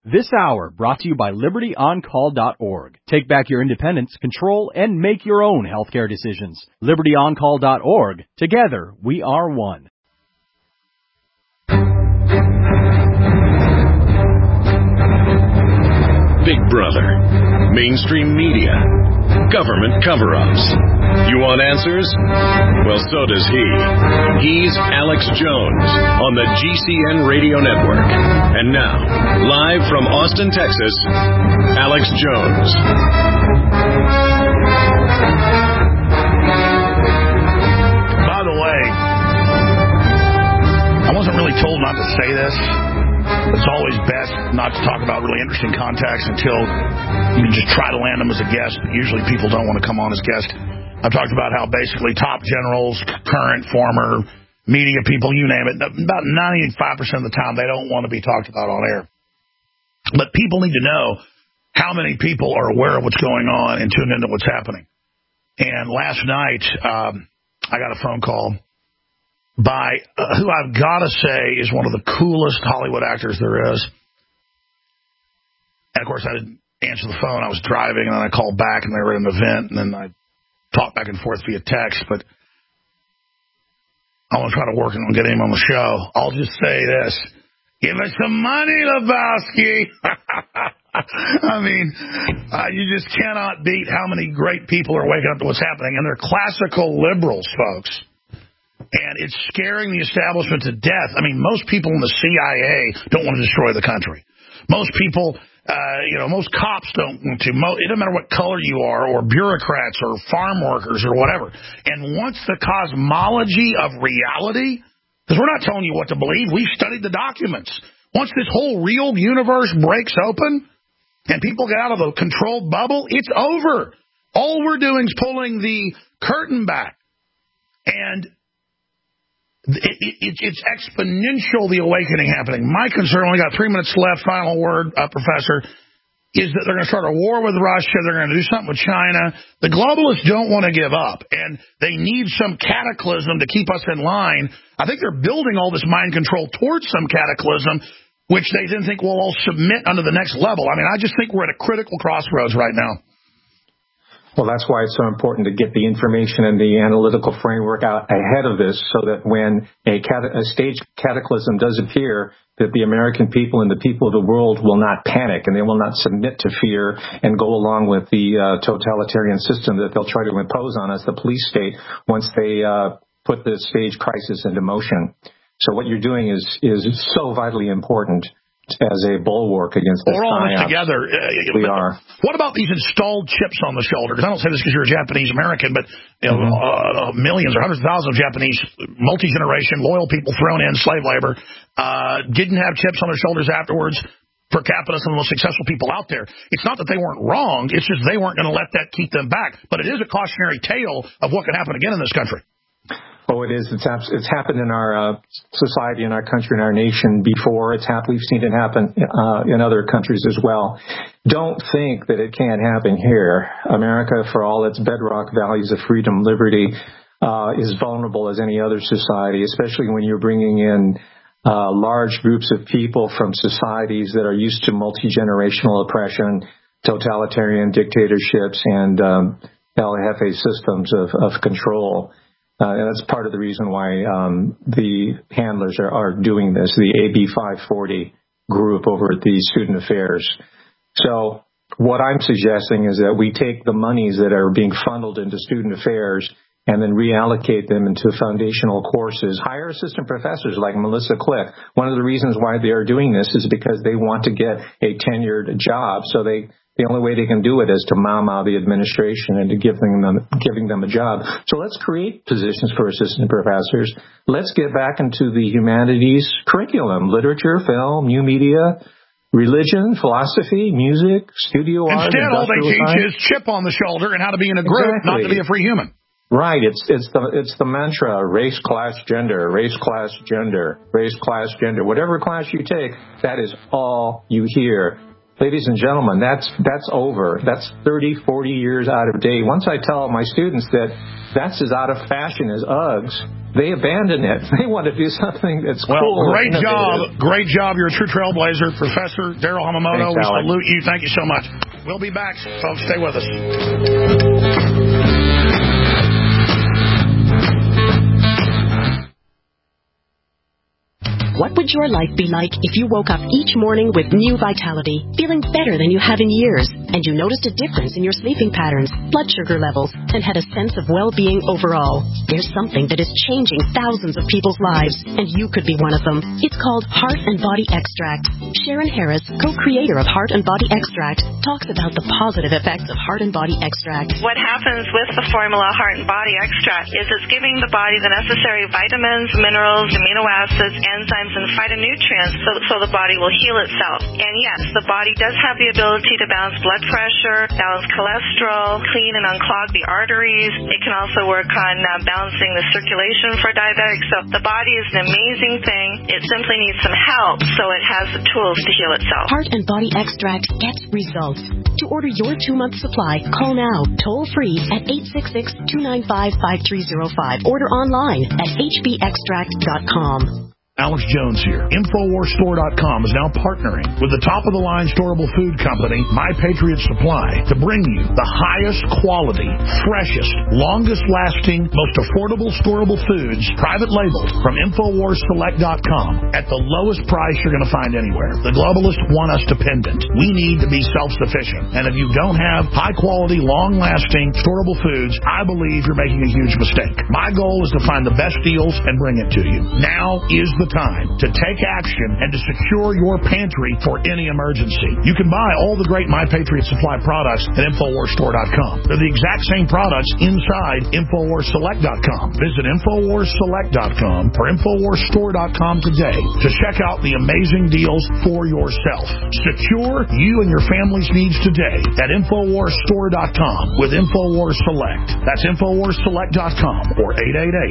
This hour brought to you by LibertyOnCall.org. Take back your independence, control, and make your own healthcare decisions. LibertyOnCall.org. Together, we are one. Big Brother, mainstream media, government cover-ups. You want answers? Well, so does he. He's Alex Jones on the GCN Radio Network. And now, live from Austin, Texas, Alex Jones. By the way, I wasn't really told not to say this. It's always best not to talk about really interesting contacts until you can just try to land them as a guest. But usually people don't want to come on as guests. I've talked about how basically top generals, current, former, media people, you name it, about 95% of the time they don't want to be talked about on air. But people need to know how many people are aware of what's going on and tuned into what's happening. And last night, I got a phone call by who I've got to say is one of the coolest Hollywood actors there is. And, of course, I didn't answer the phone. I was driving, and then I called back, and they were at an event, and then I talked back and forth via text. But I want to try to work on getting him on the show. I'll just say this. Give us some money, Lebowski. I mean, you just cannot beat how many great people are waking up to what's happening. And they're classical liberals, folks. And it's scaring the establishment to death. I mean, most people in the CIA don't want to destroy the country. Most people, most cops don't want to. It doesn't matter what color you are, or bureaucrats, or farm workers, or whatever. And once the cosmology of reality, because we're not telling you what to believe, we've studied the documents. Once this whole real universe breaks open, and people get out of the controlled bubble, it's over. All we're doing is pulling the curtain back. And it's exponential, the awakening happening. My concern, only got 3 minutes left, final word, Professor, is that they're going to start a war with Russia. They're going to do something with China. The globalists don't want to give up, and they need some cataclysm to keep us in line. I think they're building all this mind control towards some cataclysm, which they then think will all submit under the next level. I mean, I just think we're at a critical crossroads right now. Well, that's why it's so important to get the information and the analytical framework out ahead of this, so that when a stage cataclysm does appear, that the American people and the people of the world will not panic, and they will not submit to fear and go along with the totalitarian system that they'll try to impose on us, the police state, once they put the stage crisis into motion. So what you're doing is so vitally important as a bulwark against this. We're all in this together. We are. What about these installed chips on the shoulder? Because I don't say this because you're a Japanese American, but millions or hundreds of thousands of Japanese multi-generation loyal people thrown in slave labor didn't have chips on their shoulders afterwards. Per capita, some of the most successful people out there. It's not that they weren't wrong. It's just they weren't going to let that keep them back. But it is a cautionary tale of what can happen again in this country. Oh, it is. It's happened in our society, in our country, in our nation before. We've seen it happen in other countries as well. Don't think that it can't happen here. America, for all its bedrock values of freedom, liberty, is vulnerable as any other society, especially when you're bringing in large groups of people from societies that are used to multi-generational oppression, totalitarian dictatorships, and LFA systems of control. And that's part of the reason why the handlers are doing this, the AB 540 group over at the Student Affairs. So what I'm suggesting is that we take the monies that are being funneled into Student Affairs and then reallocate them into foundational courses. Hire assistant professors like Melissa Click. One of the reasons why they are doing this is because they want to get a tenured job. So the only way they can do it is to mama the administration and to giving them a job. So let's create positions for assistant professors. Let's get back into the humanities curriculum, literature, film, new media, religion, philosophy, music, studio art. Instead, all they teach is chip on the shoulder and how to be in a group, not to be a free human. Right. It's the mantra, race, class, gender, race, class, gender, race, class, gender. Whatever class you take, that is all you hear. Ladies and gentlemen, that's over. That's 30, 40 years out of date. Once I tell my students that that's as out of fashion as Uggs, They abandon it. They want to do something that's cool. Great job. Great job. You're a true trailblazer. Professor Daryl Hamamoto, we salute you. Thank you so much. We'll be back, folks. Stay with us. What would your life be like if you woke up each morning with new vitality, feeling better than you have in years, and you noticed a difference in your sleeping patterns, blood sugar levels, and had a sense of well-being overall? There's something that is changing thousands of people's lives, and you could be one of them. It's called Heart and Body Extract. Sharon Harris, co-creator of Heart and Body Extract, talks about the positive effects of Heart and Body Extract. What happens with the formula Heart and Body Extract is it's giving the body the necessary vitamins, minerals, amino acids, enzymes, and phytonutrients so the body will heal itself. And yes, the body does have the ability to balance blood pressure, balance cholesterol, clean and unclog the arteries. It can also work on balancing the circulation for diabetics. So the body is an amazing thing. It simply needs some help so it has the tools to heal itself. Heart and Body Extract gets results. To order your 2-month supply, call now, toll free at 866-295-5305. Order online at hbextract.com. Alex Jones here. InfoWarsStore.com is now partnering with the top-of-the-line storable food company, My Patriot Supply, to bring you the highest quality, freshest, longest-lasting, most affordable storable foods, private labeled, from InfoWarsSelect.com at the lowest price you're going to find anywhere. The globalists want us dependent. We need to be self-sufficient. And if you don't have high-quality, long-lasting, storable foods, I believe you're making a huge mistake. My goal is to find the best deals and bring it to you. Now is the time to take action and to secure your pantry for any emergency. You can buy all the great My Patriot Supply products at InfoWarsStore.com. They're the exact same products inside InfoWarsSelect.com. Visit InfoWarsSelect.com or InfoWarsStore.com today to check out the amazing deals for yourself. Secure you and your family's needs today at InfoWarsStore.com with InfoWars Select. That's InfoWarsSelect.com or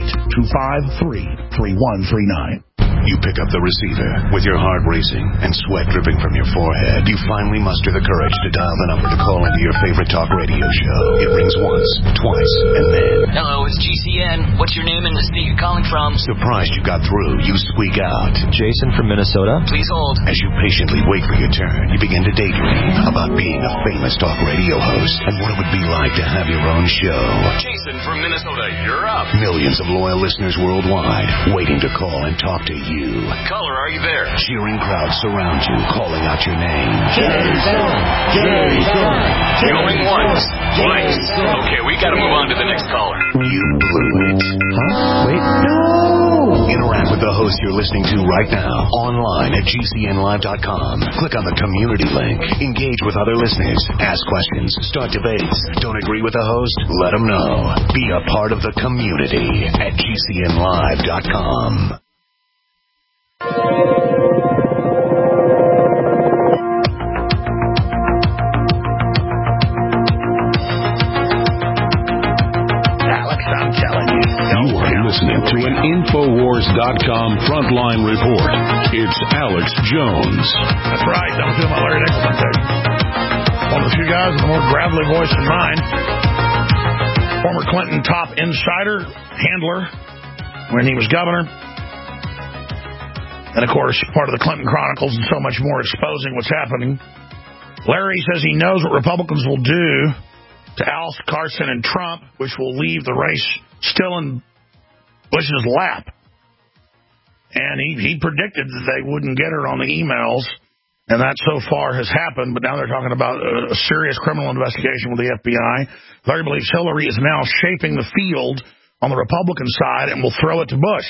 888-253-3139. You pick up the receiver with your heart racing and sweat dripping from your forehead. You finally muster the courage to dial the number to call into your favorite talk radio show. It rings once, twice, and then... Hello, it's GCN. What's your name and the state you're calling from? Surprised you got through, you squeak out. Jason from Minnesota. Please hold. As you patiently wait for your turn, you begin to daydream about being a famous talk radio host and what it would be like to have your own show. Jason from Minnesota, you're up. Millions of loyal listeners worldwide waiting to call and talk to you. Caller, are you there? Cheering crowds surround you, calling out your name. Jason! Jason! Going once, twice. Okay, we gotta move on to the next caller. You blew it. Huh? Wait. No! Interact with the host you're listening to right now, online at GCNlive.com. Click on the community link. Engage with other listeners. Ask questions. Start debates. Don't agree with the host? Let them know. Be a part of the community at GCNlive.com. Alex, I'm telling you. You are listening to an Infowars.com frontline report. It's Alex Jones. That's right. Don't feel my Larry Nichols imitation. One of the few guys with a more gravelly voice than mine. Former Clinton top insider, handler, when he was governor. And, of course, part of the Clinton Chronicles and so much more exposing what's happening. Larry says he knows what Republicans will do to oust Carson and Trump, which will leave the race still in Bush's lap. And he predicted that they wouldn't get her on the emails, and that so far has happened, but now they're talking about a serious criminal investigation with the FBI. Larry believes Hillary is now shaping the field on the Republican side and will throw it to Bush.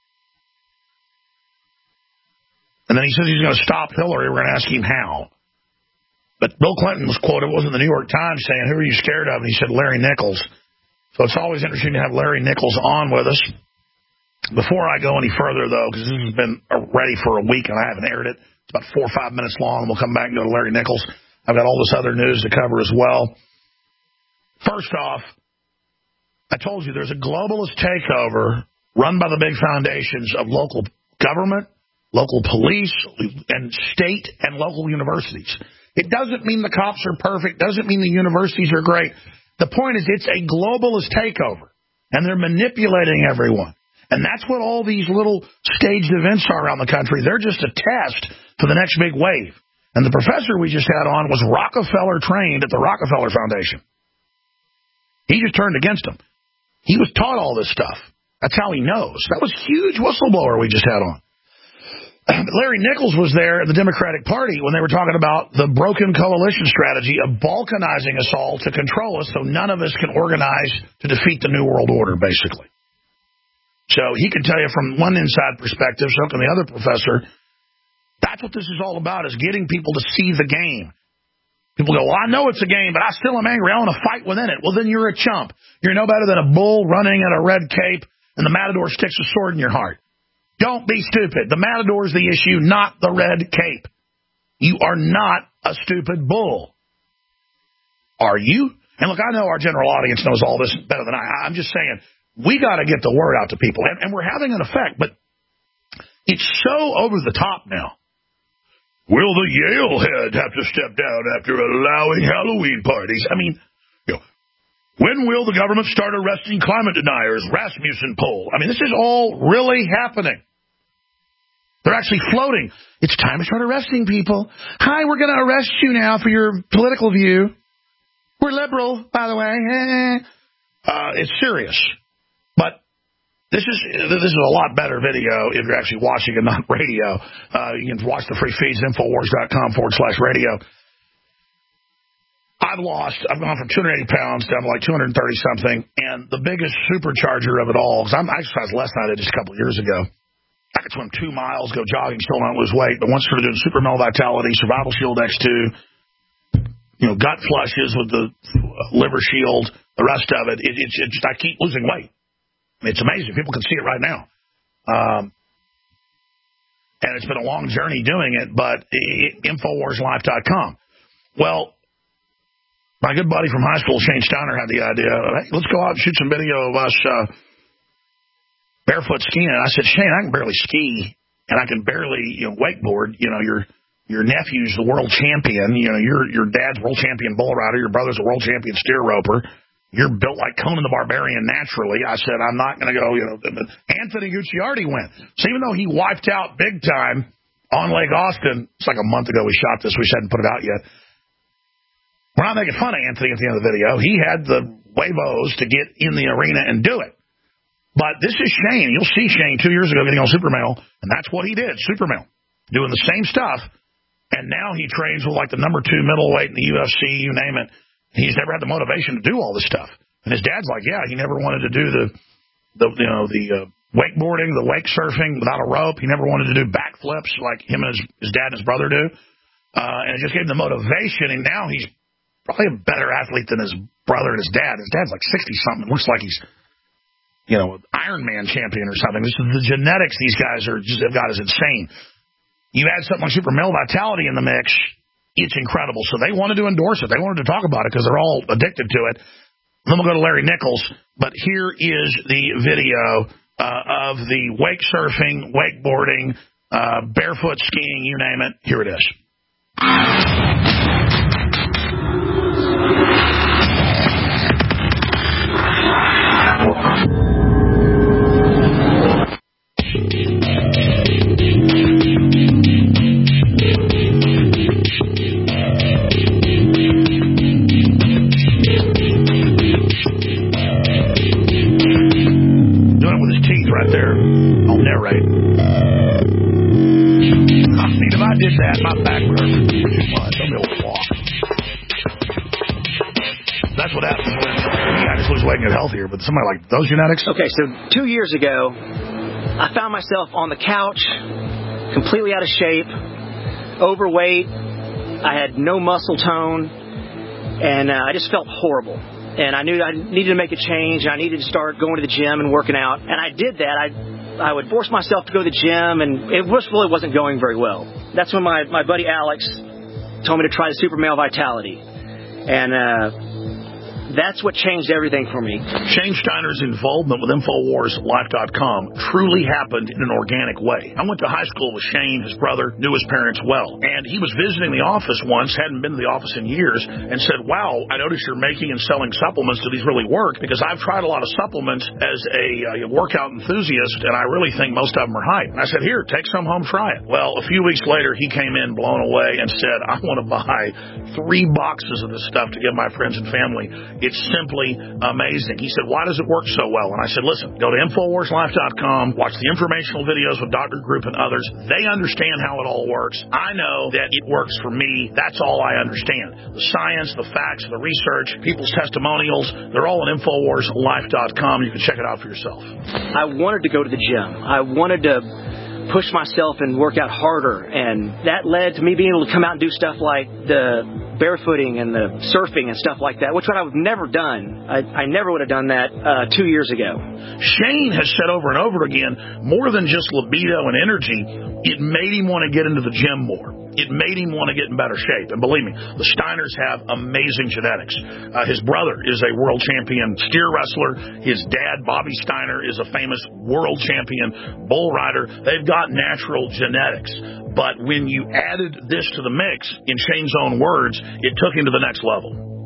And then he says he's going to stop Hillary. We're going to ask him how. But Bill Clinton was quoted, it was in the New York Times, saying, who are you scared of? And he said, Larry Nichols. So it's always interesting to have Larry Nichols on with us. Before I go any further, though, because this has been ready for a week and I haven't aired it. It's about 4 or 5 minutes long, and we'll come back and go to Larry Nichols. I've got all this other news to cover as well. First off, I told you there's a globalist takeover run by the big foundations of local government, local police, and state and local universities. It doesn't mean the cops are perfect, doesn't mean the universities are great. The point is it's a globalist takeover, and they're manipulating everyone. And that's what all these little staged events are around the country. They're just a test for the next big wave. And the professor we just had on was Rockefeller trained at the Rockefeller Foundation. He just turned against him. He was taught all this stuff. That's how he knows. That was a huge whistleblower we just had on. Larry Nichols was there at the Democratic Party when they were talking about the broken coalition strategy of balkanizing us all to control us so none of us can organize to defeat the New World Order, basically. So he can tell you from one inside perspective, so can the other professor. That's what this is all about, is getting people to see the game. People go, well, I know it's a game, but I still am angry. I want to fight within it. Well, then you're a chump. You're no better than a bull running in a red cape, and the matador sticks a sword in your heart. Don't be stupid. The matador is the issue, not the red cape. You are not a stupid bull. Are you? And look, I know our general audience knows all this better than I. I'm just saying, we got to get the word out to people. And we're having an effect, but it's so over the top now. Will the Yale head have to step down after allowing Halloween parties? I mean, when will the government start arresting climate deniers? Rasmussen poll. I mean, this is all really happening. They're actually floating. It's time to start arresting people. Hi, we're going to arrest you now for your political view. We're liberal, by the way. It's serious. But this is a lot better video if you're actually watching and not radio. You can watch the free feeds, Infowars.com/radio. I've gone from 280 pounds down to like 230-something, and the biggest supercharger of it all, because I exercised less than I did just a couple of years ago. I could swim 2 miles, go jogging, still not lose weight, but once I started doing Super Male Vitality, Survival Shield X2, gut flushes with the liver shield, the rest of it, I keep losing weight. It's amazing. People can see it right now. And it's been a long journey doing it, but InfoWarsLife.com. Well, my good buddy from high school, Shane Steiner, had the idea, hey, let's go out and shoot some video of us barefoot skiing. And I said, Shane, I can barely ski, and I can barely wakeboard. Your nephew's the world champion. Your dad's world champion bull rider. Your brother's a world champion steer roper. You're built like Conan the Barbarian naturally. I said, I'm not going to go, Anthony Gucciardi went. So even though he wiped out big time on Lake Austin, it's like a month ago we shot this. We just hadn't put it out yet. We're not making fun of Anthony at the end of the video. He had the huevos to get in the arena and do it. But this is Shane. You'll see Shane 2 years ago getting on Super Male, and that's what he did, Super Male, doing the same stuff. And now he trains with like the number 2 middleweight in the UFC, you name it. He's never had the motivation to do all this stuff. And his dad's like, yeah, he never wanted to do the wakeboarding, the wake surfing without a rope. He never wanted to do backflips like him and his dad and his brother do. And it just gave him the motivation, and now he's probably a better athlete than his brother and his dad. His dad's like 60-something. Looks like he's, Ironman champion or something. This is the genetics these guys have got is insane. You add something like Super Male Vitality in the mix, it's incredible. So they wanted to endorse it. They wanted to talk about it because they're all addicted to it. Then we'll go to Larry Nichols. But here is the video of the wake surfing, wakeboarding, barefoot skiing, you name it. Here it is. I did that, my back would hurt too much. I'll be able to walk. That's what happens when I just lose weight and get healthier. But somebody like those genetics. Okay, so 2 years ago, I found myself on the couch, completely out of shape, overweight. I had no muscle tone, and I just felt horrible. And I knew I needed to make a change. I needed to start going to the gym and working out. And I did that. I would force myself to go to the gym, and it really wasn't going very well. That's when my buddy Alex told me to try the Super Male Vitality. And that's what changed everything for me. Shane Steiner's involvement with InfoWarsLife.com truly happened in an organic way. I went to high school with Shane, his brother, knew his parents well, and he was visiting the office once, hadn't been to the office in years, and said, wow, I noticed you're making and selling supplements. Do these really work? Because I've tried a lot of supplements as a workout enthusiast, and I really think most of them are hype. And I said, here, take some home, try it. Well, a few weeks later, he came in blown away and said, I want to buy 3 boxes of this stuff to give my friends and family. It's simply amazing. He said, why does it work so well? And I said, listen, go to InfoWarsLife.com, watch the informational videos with Dr. Group and others. They understand how it all works. I know that it works for me. That's all I understand. The science, the facts, the research, people's testimonials, they're all at InfoWarsLife.com. You can check it out for yourself. I wanted to go to the gym. I wanted to push myself and work out harder, and that led to me being able to come out and do stuff like the barefooting and the surfing and stuff like that, which I would have never done. I never would have done that 2 years ago. Shane has said over and over again, more than just libido and energy, it made him want to get into the gym more. It made him want to get in better shape. And believe me, the Steiners have amazing genetics. His brother is a world champion steer wrestler. His dad, Bobby Steiner, is a famous world champion bull rider. They've got natural genetics. But when you added this to the mix, in Shane's own words, it took him to the next level.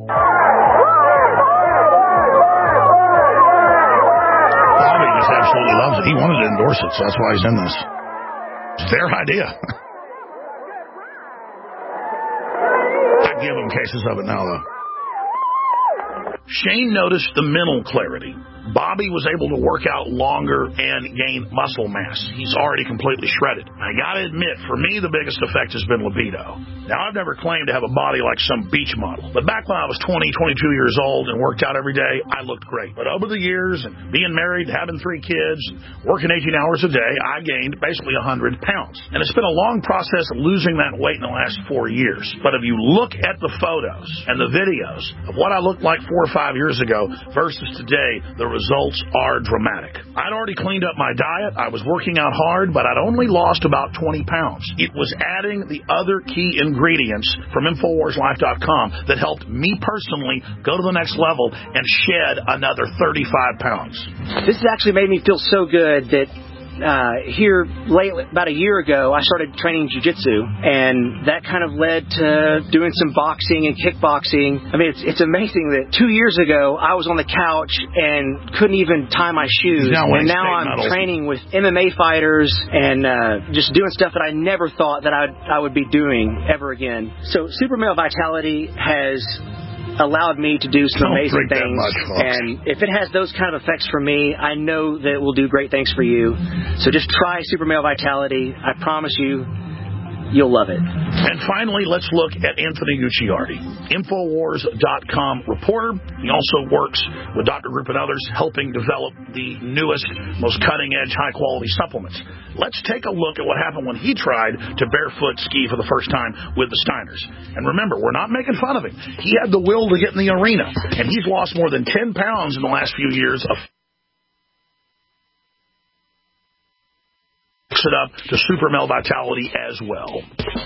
Bobby just absolutely loves it. He wanted to endorse it, so that's why he's in this. It's their idea. Give them cases of it now, though. Shane noticed the mental clarity. Bobby was able to work out longer and gain muscle mass. He's already completely shredded. I gotta admit, for me, the biggest effect has been libido. Now, I've never claimed to have a body like some beach model, but back when I was 20, 22 years old and worked out every day, I looked great. But over the years, and being married, having 3 kids, working 18 hours a day, I gained basically 100 pounds. And it's been a long process of losing that weight in the last 4 years. But if you look at the photos and the videos of what I looked like 4 or 5 years ago versus today, the results are dramatic. I'd already cleaned up my diet. I was working out hard, but I'd only lost about 20 pounds. It was adding the other key ingredients from InfoWarsLife.com that helped me personally go to the next level and shed another 35 pounds. This has actually made me feel so good that here lately, about a year ago, I started training jiu-jitsu, and that kind of led to doing some boxing and kickboxing. I mean, it's amazing that 2 years ago, I was on the couch and couldn't even tie my shoes, and now I'm training with MMA fighters and just doing stuff that I never thought that I would be doing ever again. So Super Male Vitality has allowed me to do some amazing things, and if it has those kind of effects for me, I know that it will do great things for you. So just try Super Male Vitality. I promise you, you'll love it. And finally, let's look at Anthony Gucciardi, Infowars.com reporter. He also works with Dr. Group and others, helping develop the newest, most cutting-edge, high-quality supplements. Let's take a look at what happened when he tried to barefoot ski for the first time with the Steiners. And remember, we're not making fun of him. He had the will to get in the arena, and he's lost more than 10 pounds in the last few years of it up to Super Male Vitality as well.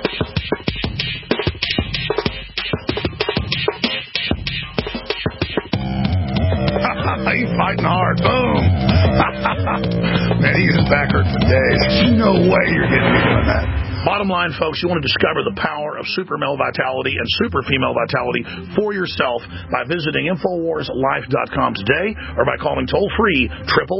He's fighting hard. Boom. Man, he is back hurt for days. There's no way you're getting me doing that. Bottom line, folks, you want to discover the power of Super Male Vitality and Super Female Vitality for yourself by visiting InfoWarsLife.com today or by calling toll-free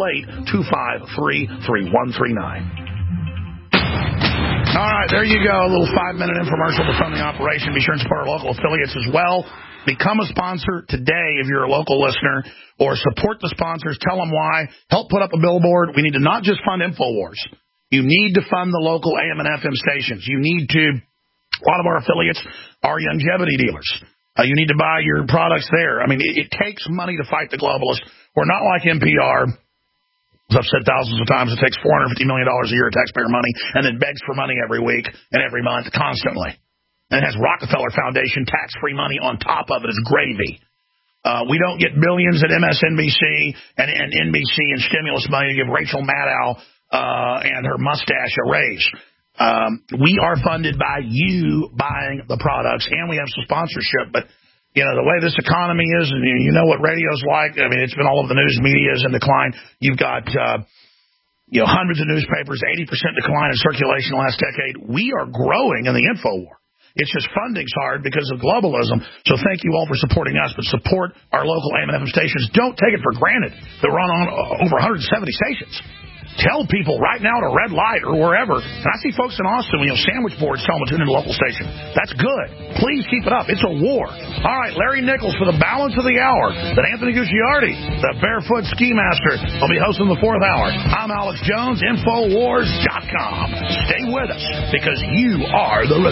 888-253-3139. All right, there you go. A little 5-minute infomercial to fund the operation. Be sure and support our local affiliates as well. Become a sponsor today if you're a local listener, or support the sponsors. Tell them why. Help put up a billboard. We need to not just fund InfoWars. You need to fund the local AM and FM stations. You need to, a lot of our affiliates are longevity dealers. You need to buy your products there. I mean, it takes money to fight the globalists. We're not like NPR. As I've said thousands of times, it takes $450 million a year of taxpayer money and then begs for money every week and every month constantly. And it has Rockefeller Foundation tax-free money on top of it as gravy. We don't get billions at MSNBC and NBC and stimulus money to give Rachel Maddow and her mustache a raise. We are funded by you buying the products, and we have some sponsorship, but You know, the way this economy is, and you know what radio's like. I mean, it's been all over the news media is in decline. You've got, hundreds of newspapers, 80% decline in circulation the last decade. We are growing in the info war. It's just funding's hard because of globalism. So thank you all for supporting us, but support our local AM and FM stations. Don't take it for granted that we're on over 170 stations. Tell people right now to red light or wherever. And I see folks in Austin, sandwich boards tell them to tune into the local station. That's good. Please keep it up. It's a war. All right, Larry Nichols for the balance of the hour. Then Anthony Gucciardi, the Barefoot Ski Master, will be hosting the 4th hour. I'm Alex Jones, Infowars.com. Stay with us because you are the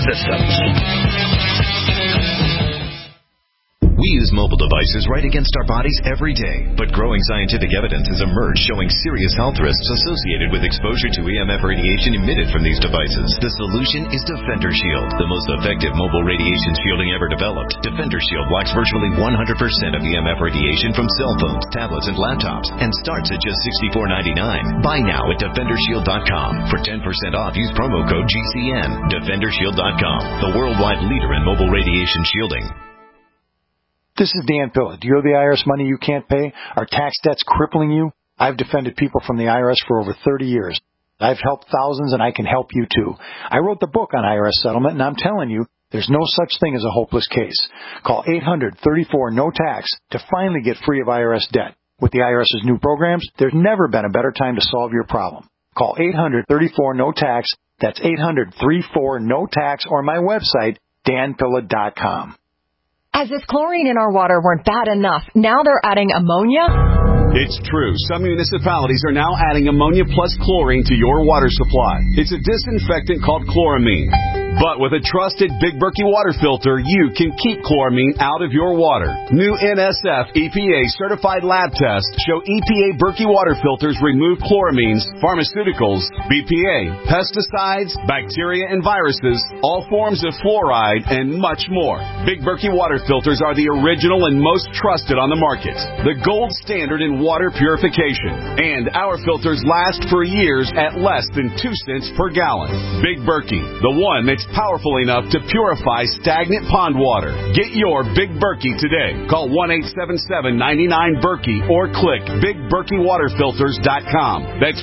resistance. We use mobile devices right against our bodies every day, but growing scientific evidence has emerged showing serious health risks associated with exposure to EMF radiation emitted from these devices. The solution is Defender Shield, the most effective mobile radiation shielding ever developed. Defender Shield blocks virtually 100% of EMF radiation from cell phones, tablets, and laptops, and starts at just $64.99. Buy now at DefenderShield.com. For 10% off, use promo code GCN. DefenderShield.com, the worldwide leader in mobile radiation shielding. This is Dan Pilla. Do you owe the IRS money you can't pay? Are tax debts crippling you? I've defended people from the IRS for over 30 years. I've helped thousands, and I can help you, too. I wrote the book on IRS settlement, and I'm telling you, there's no such thing as a hopeless case. Call 800-34-NO-TAX to finally get free of IRS debt. With the IRS's new programs, there's never been a better time to solve your problem. Call 800-34-NO-TAX. That's 800-34-NO-TAX, or my website, danpilla.com. As if chlorine in our water weren't bad enough, now they're adding ammonia? It's true. Some municipalities are now adding ammonia plus chlorine to your water supply. It's a disinfectant called chloramine. But with a trusted Big Berkey water filter, you can keep chloramine out of your water. New NSF EPA certified lab tests show EPA Berkey water filters remove chloramines, pharmaceuticals, BPA, pesticides, bacteria and viruses, all forms of fluoride, and much more. Big Berkey water filters are the original and most trusted on the market. The gold standard in water purification. And our filters last for years at less than 2 cents per gallon. Big Berkey, the one that's powerful enough to purify stagnant pond water. Get your Big Berkey today. Call 1-877-99-BERKEY or click BigBerkeyWaterFilters.com. That's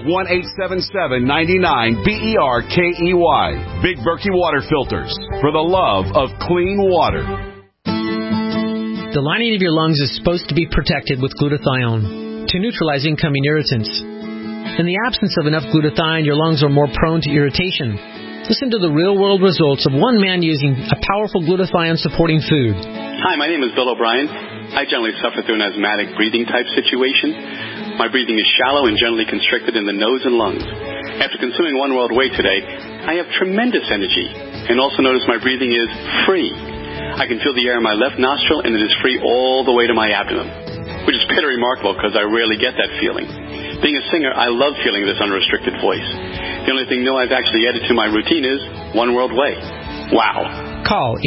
1-877-99-BERKEY. Big Berkey Water Filters, for the love of clean water. The lining of your lungs is supposed to be protected with glutathione to neutralize incoming irritants. In the absence of enough glutathione, your lungs are more prone to irritation. Listen to the real-world results of one man using a powerful glutathione-supporting food. Hi, my name is Bill O'Brien. I generally suffer through an asthmatic breathing type situation. My breathing is shallow and generally constricted in the nose and lungs. After consuming One World Whey today, I have tremendous energy and also notice my breathing is free. I can feel the air in my left nostril and it is free all the way to my abdomen, which is pretty remarkable because I rarely get that feeling. Being a singer, I love feeling this unrestricted voice. The only thing new I've actually added to my routine is One World Whey. Wow. Call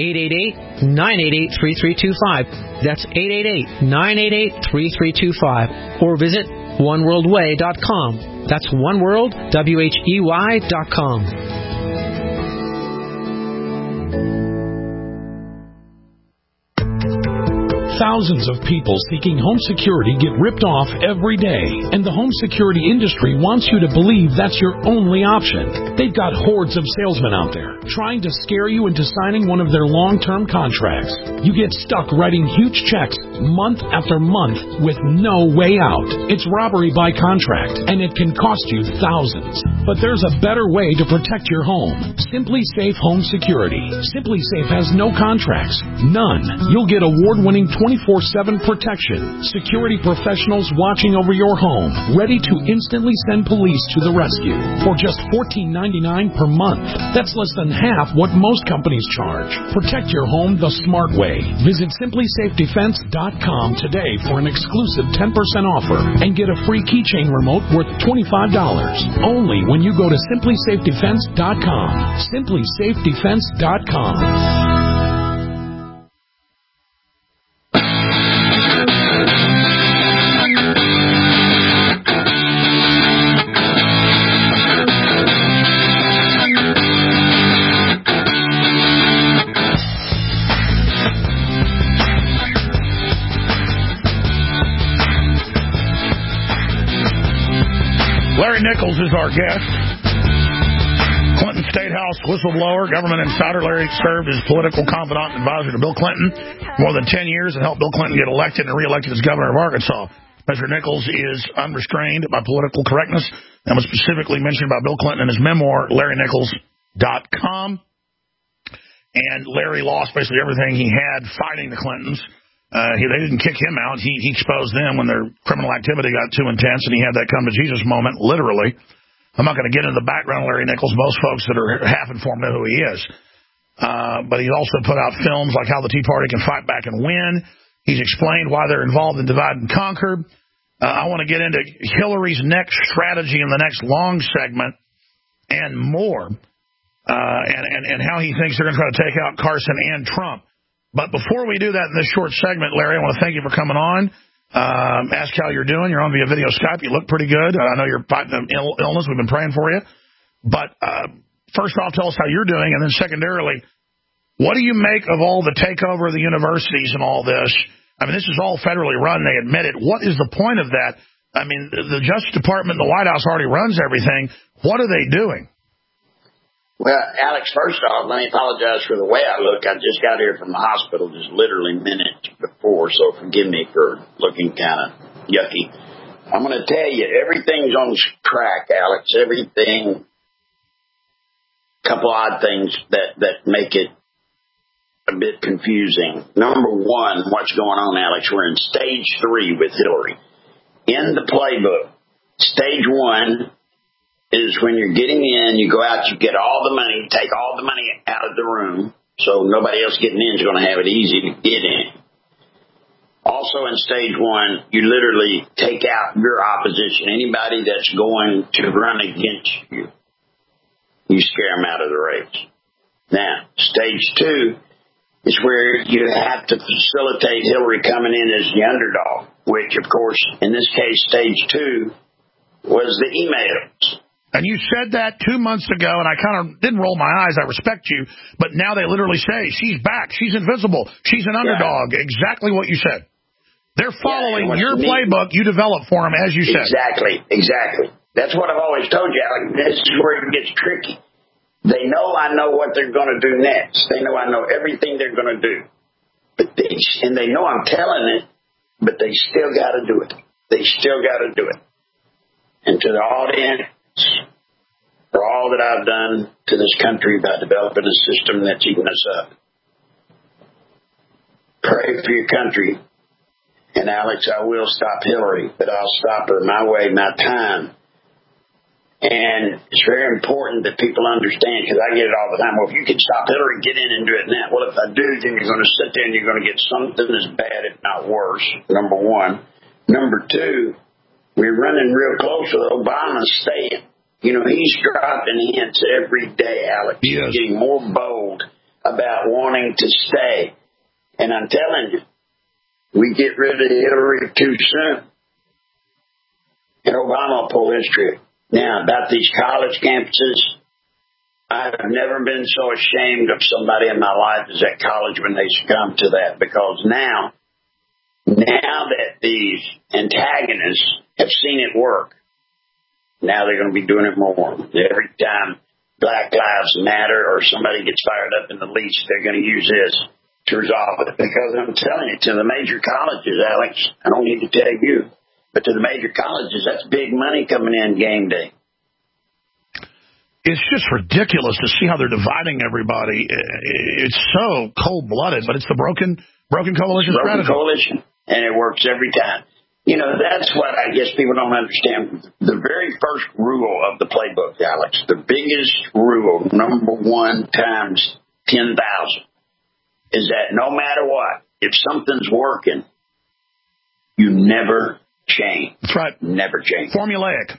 888-988-3325. That's 888-988-3325. Or visit oneworldwhey.com. That's oneworldwhey.com. Thousands of people seeking home security get ripped off every day, and the home security industry wants you to believe that's your only option. They've got hordes of salesmen out there trying to scare you into signing one of their long-term contracts. You get stuck writing huge checks month after month with no way out. It's robbery by contract, and it can cost you thousands. But there's a better way to protect your home. Simply Safe Home Security. Simply Safe has no contracts. None. You'll get award-winning 24/7 protection. Security professionals watching over your home, ready to instantly send police to the rescue for just $14.99 per month. That's less than half what most companies charge. Protect your home the smart way. Visit SimplySafeDefense.com today for an exclusive 10% offer and get a free keychain remote worth $25. Only when you go to SimplySafeDefense.com. SimplySafeDefense.com. Larry Nichols is our guest. Clinton State House whistleblower, government insider. Larry served as political confidant and advisor to Bill Clinton for more than 10 years and helped Bill Clinton get elected and reelected as governor of Arkansas. Mr. Nichols is unrestrained by political correctness and was specifically mentioned by Bill Clinton in his memoir, LarryNichols.com. And Larry lost basically everything he had fighting the Clintons. They didn't kick him out. He exposed them when their criminal activity got too intense, and he had that come-to-Jesus moment, literally. I'm not going to get into the background of Larry Nichols. Most folks that are half-informed know who he is. But he's also put out films like How the Tea Party Can Fight Back and Win. He's explained why they're involved in divide and conquer. I want to get into Hillary's next strategy in the next long segment and more, and how he thinks they're going to try to take out Carson and Trump. But before we do that in this short segment, Larry, I want to thank you for coming on. Ask how you're doing. You're on via video Skype. You look pretty good. I know you're fighting an illness. We've been praying for you. But first off, tell us how you're doing. And then secondarily, what do you make of all the takeover of the universities and all this? I mean, this is all federally run. They admit it. What is the point of that? I mean, the Justice Department and the White House already runs everything. What are they doing? Well, Alex, first off, let me apologize for the way I look. I just got here from the hospital just literally minutes before, so forgive me for looking kind of yucky. I'm going to tell you, everything's on track, Alex. Everything, couple odd things that make it a bit confusing. Number one, what's going on, Alex? We're in stage 3 with Hillary. In the playbook, stage 1 is when you're getting in, you go out, you get all the money, take all the money out of the room, so nobody else getting in is going to have it easy to get in. Also in stage 1, you literally take out your opposition, anybody that's going to run against you. You scare them out of the race. Now, stage 2 is where you have to facilitate Hillary coming in as the underdog, which, of course, in this case, stage 2 was the emails. And you said that 2 months ago, and I kind of didn't roll my eyes. I respect you. But now they literally say, she's back. She's invincible. She's an underdog. Yeah. Exactly what you said. They're following your playbook you developed for them, as you said. Exactly. That's what I've always told you, Alex. This is where it gets tricky. They know I know what they're going to do next. They know I know everything they're going to do. And they know I'm telling it, but they still got to do it. And to the audience, for all that I've done to this country by developing a system that's eating us up. Pray for your country. And Alex, I will stop Hillary, but I'll stop her my way, my time. And it's very important that people understand, because I get it all the time. Well, if you can stop Hillary, get in and do it now. Well, if I do, then you're going to sit there and you're going to get something as bad, if not worse, number one. Number two, we're running real close with Obama staying. You know, he's dropping hints every day, Alex. He's getting more bold about wanting to stay. And I'm telling you, we get rid of Hillary too soon, and Obama will pull his trick. Now, about these college campuses, I've never been so ashamed of somebody in my life as that college when they succumb to that, because now that these antagonists have seen it work, now they're going to be doing it more. Every time Black Lives Matter or somebody gets fired up in the least, they're going to use this to resolve it. Because I'm telling you, to the major colleges, Alex, I don't need to tell you, but to the major colleges, that's big money coming in game day. It's just ridiculous to see how they're dividing everybody. It's so cold-blooded, but it's the broken coalition strategy. Broken coalition, and it works every time. You know, that's what I guess people don't understand. The very first rule of the playbook, Alex, the biggest rule, number one times 10,000, is that no matter what, if something's working, you never change. That's right. Never change. Formulaic.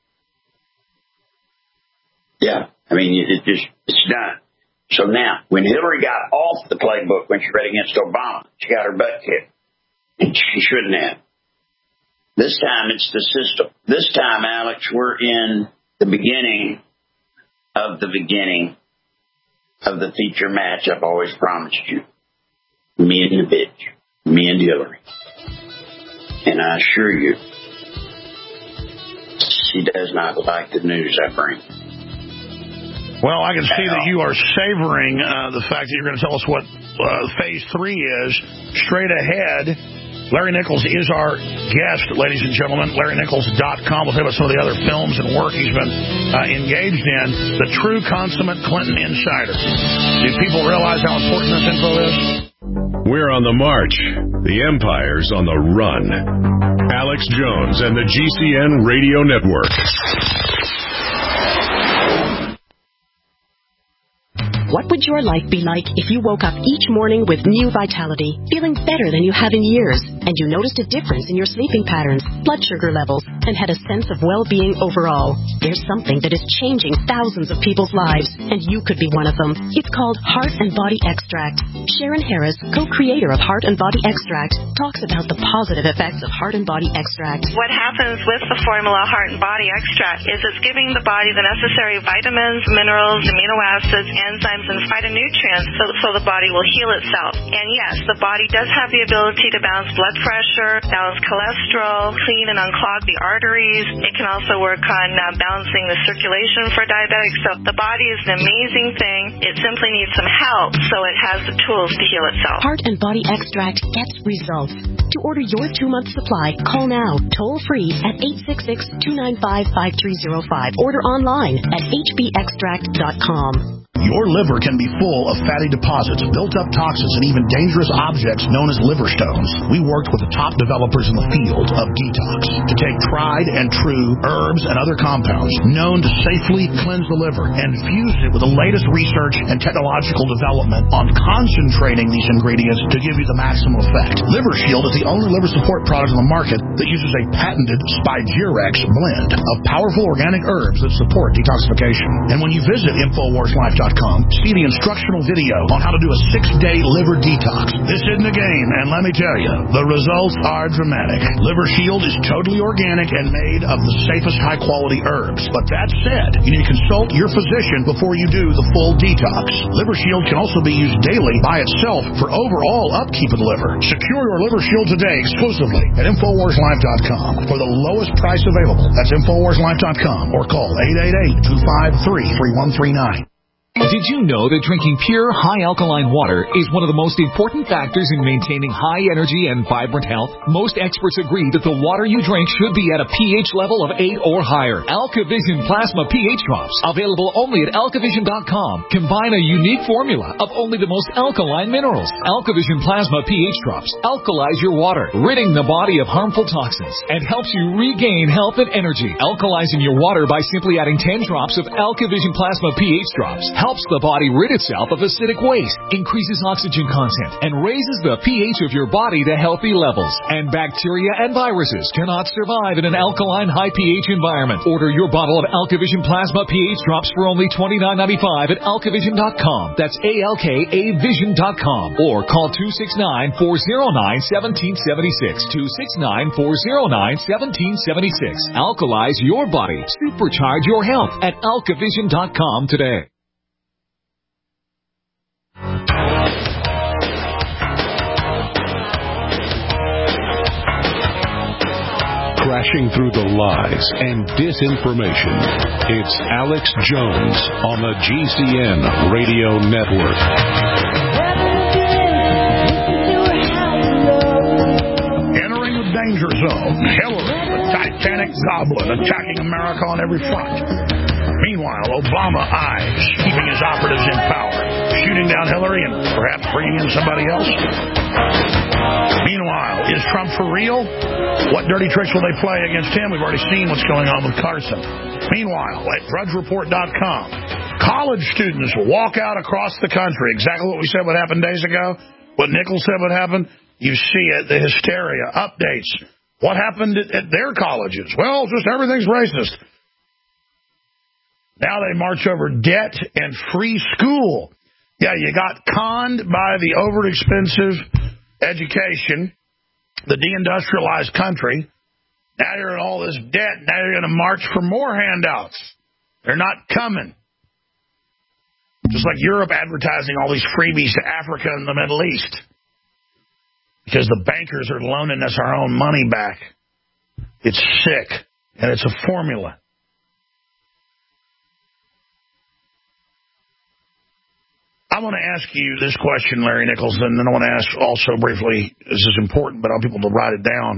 Yeah. I mean, it's done. So now, when Hillary got off the playbook when she ran against Obama, she got her butt kicked. And she shouldn't have. This time, it's the system. This time, Alex, we're in the beginning of the feature match I've always promised you. Me and the bitch. Me and Hillary. And I assure you, she does not like the news I bring. Well, I can see that you are savoring the fact that you're going to tell us what Phase 3 is. Straight ahead, Larry Nichols is our guest, ladies and gentlemen. LarryNichols.com. We'll tell you about some of the other films and work he's been engaged in. The true consummate Clinton insider. Do people realize how important this info is? We're on the march. The empire's on the run. Alex Jones and the GCN Radio Network. What would your life be like if you woke up each morning with new vitality, feeling better than you have in years, and you noticed a difference in your sleeping patterns, blood sugar levels, and had a sense of well-being overall? There's something that is changing thousands of people's lives, and you could be one of them. It's called Heart and Body Extract. Sharon Harris, co-creator of Heart and Body Extract, talks about the positive effects of Heart and Body Extract. What happens with the formula Heart and Body Extract is it's giving the body the necessary vitamins, minerals, amino acids, enzymes, and phytonutrients so the body will heal itself. And yes, the body does have the ability to balance blood pressure, balance cholesterol, clean and unclog the arteries. It can also work on balancing the circulation for diabetics. So the body is an amazing thing. It simply needs some help so it has the tools to heal itself. Heart and Body Extract gets results. To order your 2-month supply, call now, toll free at 866-295-5305. Order online at hbextract.com. Your liver can be full of fatty deposits, built-up toxins, and even dangerous objects known as liver stones. We worked with the top developers in the field of detox to take tried and true herbs and other compounds known to safely cleanse the liver and fuse it with the latest research and technological development on concentrating these ingredients to give you the maximum effect. Liver Shield is the only liver support product on the market that uses a patented Spigerex blend of powerful organic herbs that support detoxification. And when you visit InfoWarsLife.com, see the instructional video on how to do a 6-day liver detox. This isn't a game, and let me tell you, the results are dramatic. Liver Shield is totally organic and made of the safest high-quality herbs. But that said, you need to consult your physician before you do the full detox. Liver Shield can also be used daily by itself for overall upkeep of the liver. Secure your Liver Shield today exclusively at InfoWarsLife.com for the lowest price available. That's InfoWarsLife.com or call 888-253-3139. Did you know that drinking pure, high alkaline water is one of the most important factors in maintaining high energy and vibrant health? Most experts agree that the water you drink should be at a pH level of 8 or higher. AlkaVision Plasma pH Drops, available only at AlkaVision.com, combine a unique formula of only the most alkaline minerals. AlkaVision Plasma pH Drops alkalize your water, ridding the body of harmful toxins, and helps you regain health and energy. Alkalizing your water by simply adding 10 drops of AlkaVision Plasma pH Drops helps the body rid itself of acidic waste, increases oxygen content, and raises the pH of your body to healthy levels. And bacteria and viruses cannot survive in an alkaline high pH environment. Order your bottle of AlkaVision Plasma pH Drops for only $29.95 at AlkaVision.com. That's ALKAVision.com. Or call 269-409-1776. 269-409-1776. Alkalize your body. Supercharge your health at AlkaVision.com today. Crashing through the lies and disinformation. It's Alex Jones on the GCN Radio Network. Entering the danger zone. Hillary, the Titanic goblin, attacking America on every front. Meanwhile, Obama eyes keeping his operatives in power, shooting down Hillary and perhaps bringing in somebody else. Meanwhile, is Trump for real? What dirty tricks will they play against him? We've already seen what's going on with Carson. Meanwhile, at DrudgeReport.com, college students walk out across the country. Exactly what we said would happen days ago. What Nichols said would happen. You see it, the hysteria, updates. What happened at their colleges? Well, just everything's racist. Now they march over debt and free school. Yeah, you got conned by the over-expensive education, the deindustrialized country. Now you're in all this debt. Now you're going to march for more handouts. They're not coming. Just like Europe advertising all these freebies to Africa and the Middle East. Because the bankers are loaning us our own money back. It's sick. And it's a formula. I want to ask you this question, Larry Nichols, and then I want to ask also briefly, this is important, but I want people to write it down,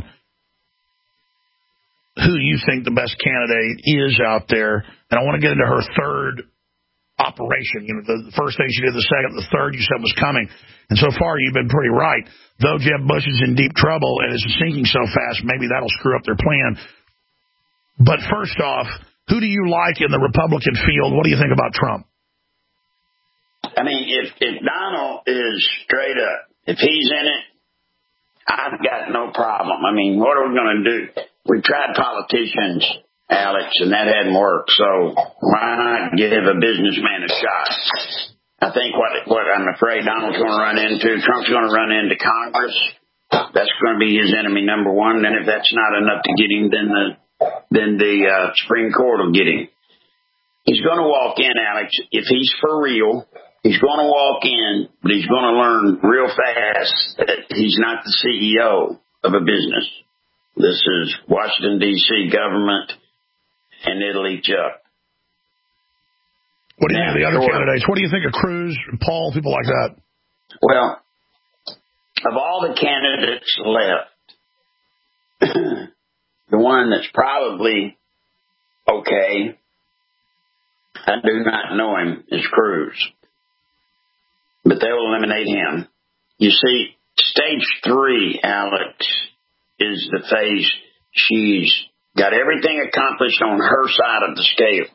who you think the best candidate is out there. And I want to get into her third operation. You know, the first thing she did, the second, the third you said was coming. And so far you've been pretty right. Though Jeb Bush is in deep trouble and is sinking so fast, maybe that'll screw up their plan. But first off, who do you like in the Republican field? What do you think about Trump? I mean, if Donald is straight up, if he's in it, I've got no problem. I mean, what are we going to do? We tried politicians, Alex, and that hadn't worked. So why not give a businessman a shot? I think what I'm afraid Donald's going to run into, Trump's going to run into Congress. That's going to be his enemy number one. Then if that's not enough to get him, then the Supreme Court will get him. He's going to walk in, Alex, if he's for real. He's going to walk in, but he's going to learn real fast that he's not the CEO of a business. This is Washington, D.C. government, and it'll eat you up. What do you think of the other candidates? What do you think of Cruz, Paul, people like that? Well, of all the candidates left, the one that's probably okay, I do not know him, is Cruz. But they will eliminate him. You see, stage 3, Alex, is the phase she's got everything accomplished on her side of the scale.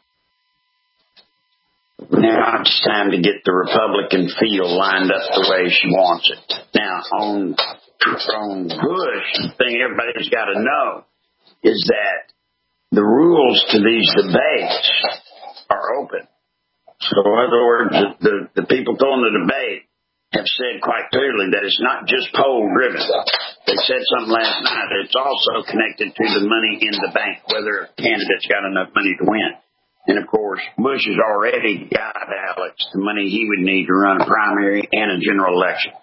Now it's time to get the Republican field lined up the way she wants it. Now, on Bush, the thing everybody's got to know is that the rules to these debates are open. So, in other words, the people throwing the debate have said quite clearly that it's not just poll-driven. They said something last night. It's also connected to the money in the bank, whether a candidate's got enough money to win. And, of course, Bush has already got, Alex, the money he would need to run a primary and a general election.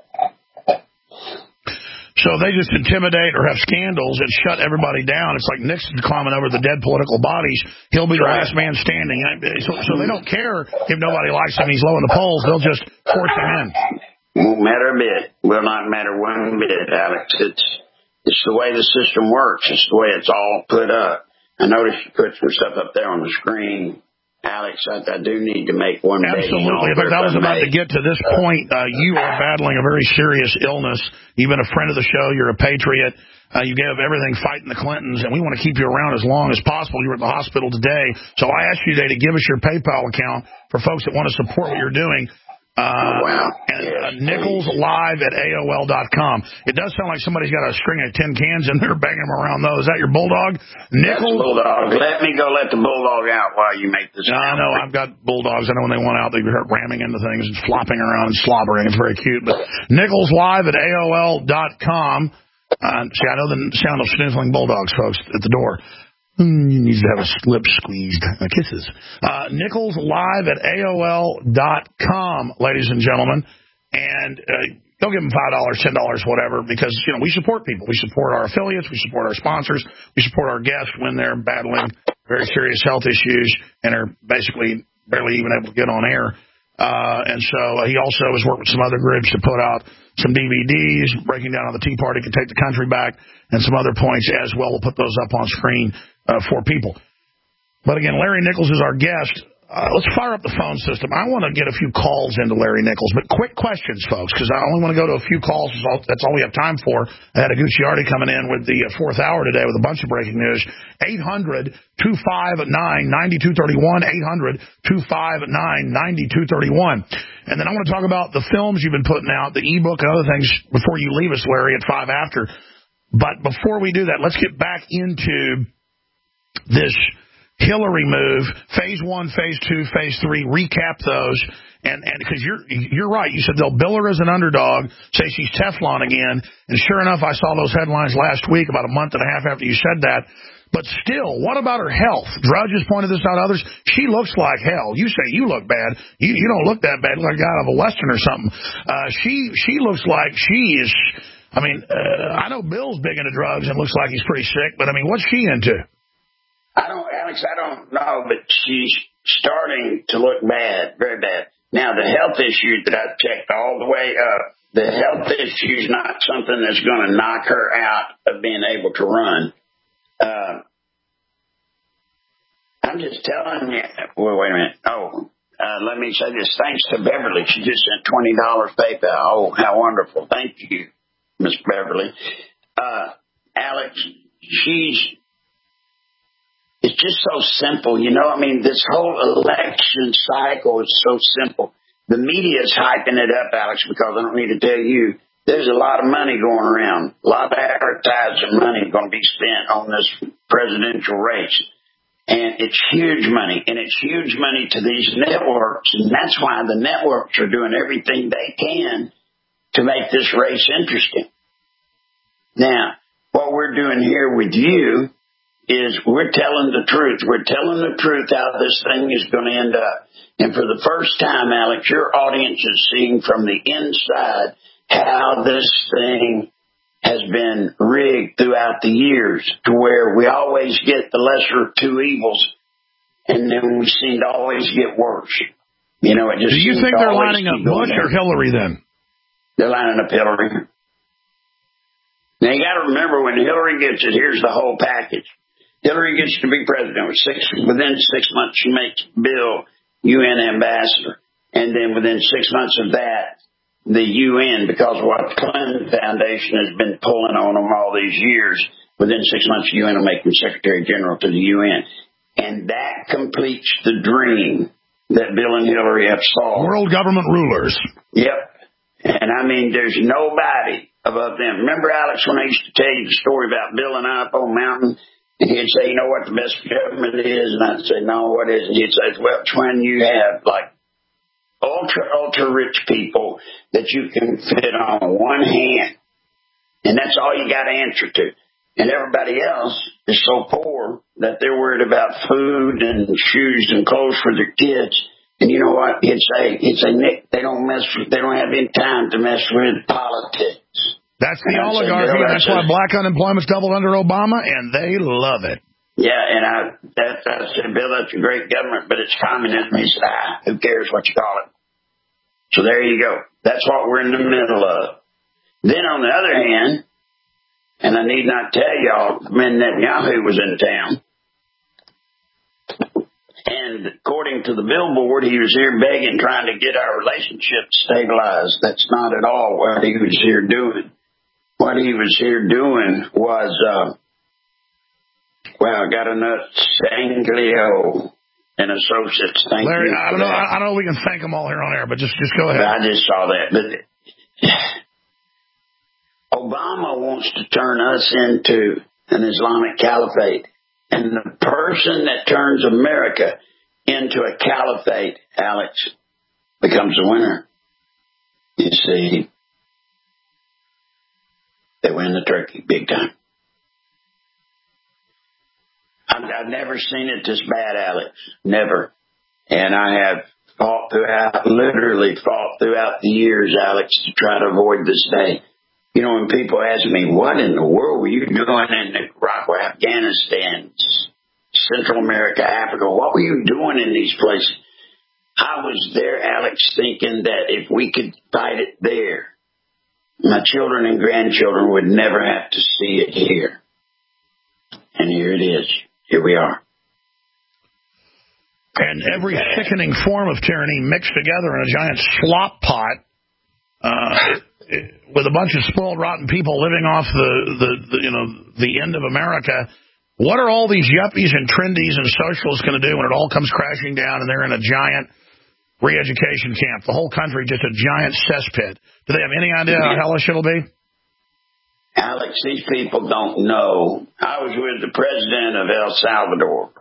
So they just intimidate or have scandals and shut everybody down. It's like Nixon climbing over the dead political bodies. He'll be the last man standing. So they don't care if nobody likes him. He's low in the polls. They'll just force him in. Won't matter a bit. Will not matter one bit, Alex. It's the way the system works. It's the way it's all put up. I noticed you put some stuff up there on the screen. Alex, I do need to make one. Absolutely. But I was about to get to this point. You are battling a very serious illness. You've been a friend of the show. You're a patriot. You gave everything fighting the Clintons, and we want to keep you around as long as possible. You were at the hospital today. So I asked you today to give us your PayPal account for folks that want to support what you're doing. NicholsLive@AOL.com. It does sound like somebody's got a string of tin cans in there, banging them around those. Is that your bulldog? Nichols? Bulldog. Let me go let the bulldog out while you make this. I know. I've got bulldogs. I know when they want out, they start ramming into things and flopping around and slobbering. It's very cute. But NicholsLive@AOL.com. See, I know the sound of sniffling bulldogs, folks, at the door. You need to have his lips squeezed. Kisses. NicholsLive@AOL.com, ladies and gentlemen. And go give them $5, $10, whatever, because, you know, we support people. We support our affiliates. We support our sponsors. We support our guests when they're battling very serious health issues and are basically barely even able to get on air. And so he also has worked with some other groups to put out some DVDs, breaking down how the Tea Party could take the country back, and some other points as well. We'll put those up on screen for people. But again, Larry Nichols is our guest. Let's fire up the phone system. I want to get a few calls into Larry Nichols, but quick questions, folks, because I only want to go to a few calls. That's all we have time for. I had a Gucciardi coming in with the fourth hour today with a bunch of breaking news. 800-259-9231, 800-259-9231. And then I want to talk about the films you've been putting out, the ebook and other things before you leave us, Larry, at 5 after. But before we do that, let's get back into this Hillary move, phase 1, phase 2, phase 3, recap those, and because you're right, you said they'll bill her as an underdog, say she's Teflon again, and sure enough, I saw those headlines last week, about a month and a half after you said that. But still, what about her health? Drudge has pointed this out to others. She looks like hell. You say you look bad. You don't look that bad. You look like out of a Western or something. She looks like she is. I mean, I know Bill's big into drugs and looks like he's pretty sick, but I mean, what's she into? Alex, I don't know, but she's starting to look bad, very bad. Now, the health issue that I checked all the way up, the health issue is not something that's going to knock her out of being able to run. I'm just telling you. Well, wait a minute. Let me say this. Thanks to Beverly. She just sent $20 PayPal. Oh, how wonderful. Thank you, Miss Beverly. Alex, it's just so simple. You know, I mean, this whole election cycle is so simple. The media is hyping it up, Alex, because I don't need to tell you, there's a lot of money going around. A lot of advertising money going to be spent on this presidential race. And it's huge money, and it's huge money to these networks, and that's why the networks are doing everything they can to make this race interesting. Now, what we're doing here with you is we're telling the truth. We're telling the truth how this thing is going to end up. And for the first time, Alex, your audience is seeing from the inside how this thing has been rigged throughout the years to where we always get the lesser of two evils, and then we seem to always get worse. You know, it just. Do you think they're lining up Bush or Hillary then? They're lining up Hillary. Now you got to remember, when Hillary gets it, here's the whole package. Hillary gets to be president. Within 6 months, she makes Bill UN ambassador, and then within 6 months of that, the UN, because of what the Clinton Foundation has been pulling on them all these years, within 6 months, the UN will make them Secretary General to the UN. And that completes the dream that Bill and Hillary have solved. World government rulers. Yep. And I mean, there's nobody above them. Remember, Alex, when I used to tell you the story about Bill and I up on Mountain? And he'd say, you know what the best government is? And I'd say, no, what is it? He'd say, well, it's when you have, like, ultra rich people that you can fit on one hand, and that's all you got to answer to. And everybody else is so poor that they're worried about food and shoes and clothes for their kids. And you know what? He'd say, Nick, they don't have any time to mess with politics. That's the oligarchy. That's why black unemployment's doubled under Obama, and they love it. Yeah, and I said, Bill, that's a great government, but it's communism. He said, who cares what you call it? So there you go. That's what we're in the middle of. Then on the other hand, and I need not tell y'all, when Netanyahu was in town, and according to the billboard, he was here begging, trying to get our relationship stabilized. That's not at all what he was here doing. What he was here doing was, I got a nut, Sanglio and Associates. Thank Larry, you. I don't know if we can thank them all here on air, but just go ahead. I just saw that. But Obama wants to turn us into an Islamic caliphate. And the person that turns America into a caliphate, Alex, becomes the winner. You see, they win the turkey big time. I've never seen it this bad, Alex. Never. And I have literally fought throughout the years, Alex, to try to avoid this day. You know, when people ask me, what in the world were you doing in Nicaragua, Afghanistan, Central America, Africa? What were you doing in these places? I was there, Alex, thinking that if we could fight it there, my children and grandchildren would never have to see it here. And here it is. Here we are. And every sickening form of tyranny mixed together in a giant slop pot with a bunch of spoiled, rotten people living off the end of America. What are all these yuppies and trendies and socialists going to do when it all comes crashing down and they're in a giant re-education camp? The whole country just a giant cesspit. Do they have any idea how hellish it'll be? Alex, these people don't know. I was with the president of El Salvador.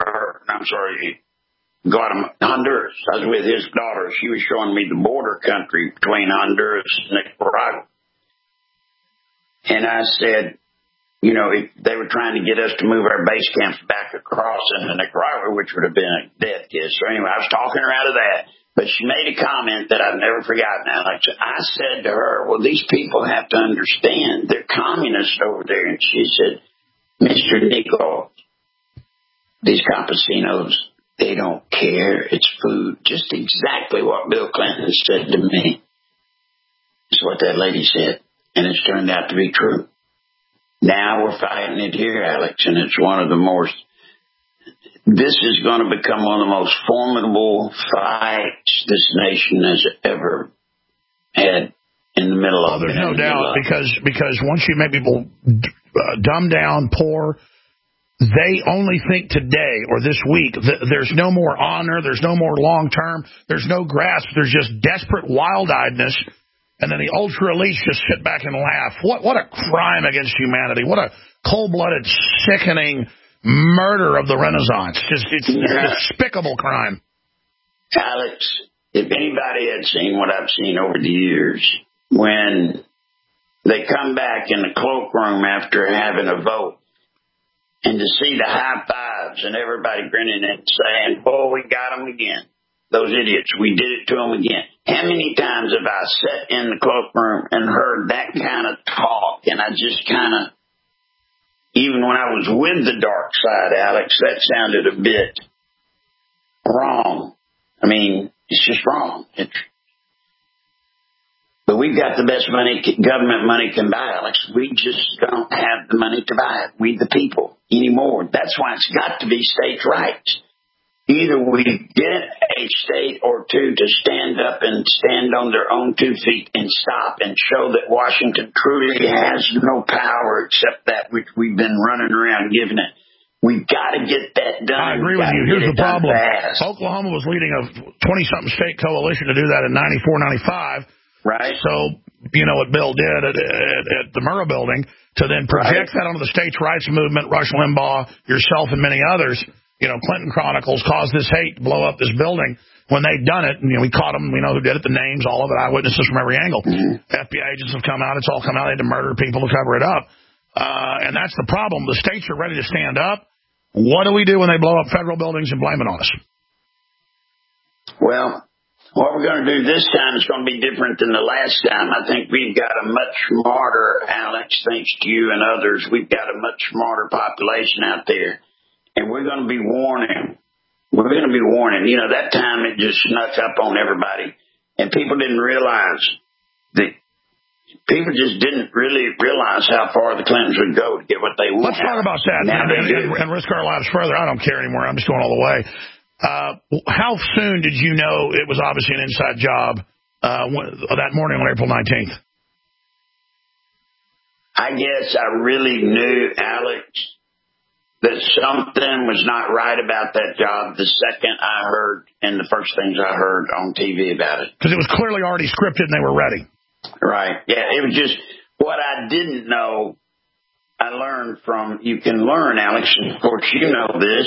Honduras. I was with his daughter. She was showing me the border country between Honduras and Nicaragua. And I said, you know, if they were trying to get us to move our base camps back across into Nicaragua, which would have been a death kiss. So anyway, I was talking her out of that. But she made a comment that I've never forgotten. Alex. I said to her, well, these people have to understand. They're communists over there. And she said, Mr. Nichols, these campesinos, They don't care. It's food. Just exactly what Bill Clinton said to me. It's what that lady said. And it's turned out to be true. Now we're fighting it here, Alex, and it's one of the most... This is going to become one of the most formidable fights this nation has ever had in the middle of it. There's no doubt, because once you make people dumb down, poor... They only think today or this week that there's no more honor, there's no more long-term, there's no grasp, there's just desperate wild-eyedness, and then the ultra-elites just sit back and laugh. What a crime against humanity. What a cold-blooded, sickening murder of the Renaissance. It's a despicable crime. Alex, if anybody had seen what I've seen over the years, when they come back in the cloakroom after having a vote, and to see the high fives and everybody grinning and saying, "Oh, we got them again. Those idiots, we did it to them again." How many times have I sat in the cloakroom and heard that kind of talk? And I just kind of, even when I was with the dark side, Alex, that sounded a bit wrong. I mean, it's just wrong. But we've got the best money government money can buy, Alex. We just don't have the money to buy it. We the people anymore. That's why it's got to be states' rights. Either we get a state or two to stand up and stand on their own 2 feet and stop and show that Washington truly has no power except that which we've been running around giving it. We've got to get that done. I agree with you. Here's the problem. Oklahoma was leading a 20-something state coalition to do that in 94, 95. Right. So, you know what Bill did at the Murrah building to then project that onto the states' rights movement, Rush Limbaugh, yourself, and many others. You know, Clinton Chronicles caused this hate to blow up this building. When they'd done it, we caught them. We know who did it, the names, all of it, eyewitnesses from every angle. FBI agents have come out. It's all come out. They had to murder people to cover it up. And that's the problem. The states are ready to stand up. What do we do when they blow up federal buildings and blame it on us? Well, what we're going to do this time is going to be different than the last time. I think we've got a much smarter, Alex, thanks to you and others, we've got a much smarter population out there. And we're going to be warning. We're going to be warning. You know, that time it just snuck up on everybody. And people didn't realize that. People just didn't really realize how far the Clintons would go to get what they want. Let's talk about that and risk our lives further. I don't care anymore. I'm just going all the way. How soon did you know it was obviously an inside job that morning on April 19th? I guess I really knew, Alex, that something was not right about that job the second I heard, and the first things I heard on TV about it. Because it was clearly already scripted and they were ready. Right. Yeah, it was just what I didn't know. I learned from, you can learn, Alex, and of course you know this.